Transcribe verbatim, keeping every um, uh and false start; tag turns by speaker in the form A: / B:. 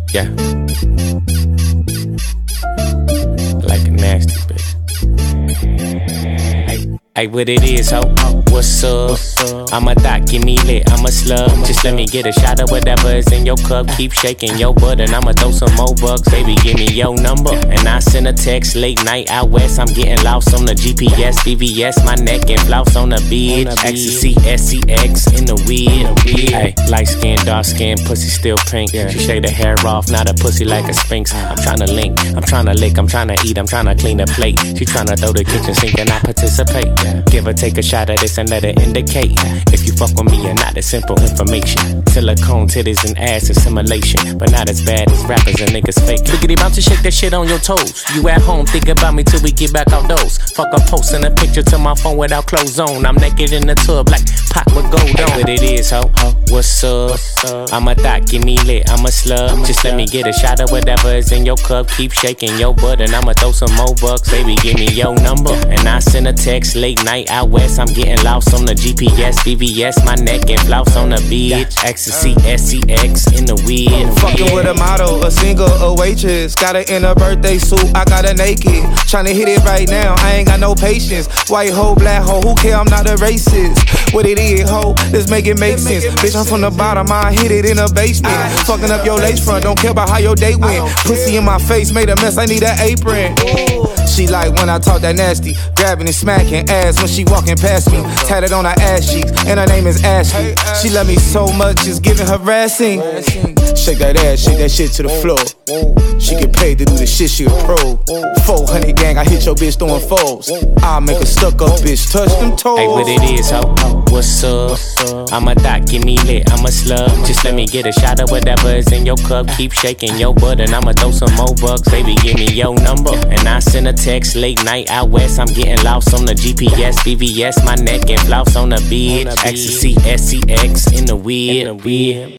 A: Yeah. Like a nasty bitch. Hey, hey, what it is, ho? What's up? I'm a thot, give me lit, I'm a slug. Just let me get a shot of whatever is in your cup. Keep shaking your butt and I'ma throw some more bucks. Baby, give me your number and I send a text late night out west. I'm getting lost on the G P S, D V S, my neck and flouse on the beach. Ecstasy, S C X in the weed. Hey, light skin, dark skin, pussy still pink. She shake the hair off, not a pussy like a sphinx. I'm tryna link, I'm tryna lick, I'm tryna eat, I'm tryna clean the plate. She tryna throw the kitchen sink and I participate. Give her, take a shot of this and let it indicate if you fuck with me or not. It's simple information. Silicone titties and ass assimilation, but not as bad as rappers and niggas fake. Biggity bounce to shake that shit on your toes. You at home, think about me till we get back outdoors. Fuck up posting a picture to my phone without clothes on. I'm naked in the tub like pot with gold on. What it is, ho? What's up? I'm a thot, give me lit, I'm a slug. Just let me get a shot of whatever is in your cup. Keep shaking your butt and I'ma throw some more bucks. Baby, give me your number and I send a text late night out west. I'm getting lost on the G P S, D V S, my neck and flouse on the beach. Ecstasy, S C X in the weed.
B: Fucking with a model, a single, a waitress. Got her in a birthday suit, I got her naked. Tryna hit it right now, I ain't got no patience. White hoe, black hoe, who care, I'm not a racist. What it is, ho, let's make it make sense. Bitch, I'm from the bottom, I hit it in the basement. Fucking up your lace front, don't care about how your day went. Pussy in my face, made a mess, I need an apron. She like when I talk that nasty, grabbing and smacking ass when she walking past me. Tatted on her ass cheeks, and her name is Ashley. She love me so much, it's giving harassing. Shake that ass, shake that shit to the floor. She get paid to do the shit, she a pro. four hundred gang, I hit your bitch throwing fours. I'll make a stuck up bitch touch them toes.
A: Hey, what it is, ho? What's up? I'm a thot, give me lit, I'm a slug. Just let me get a shot of whatever is in your cup. Keep shaking your butt and I'ma throw some more bucks. Baby, give me your number and I send a text late night out west. I'm getting lost on the G P S, D V S, my neck and flouse on the beach. Ecstasy, S C X in the weed.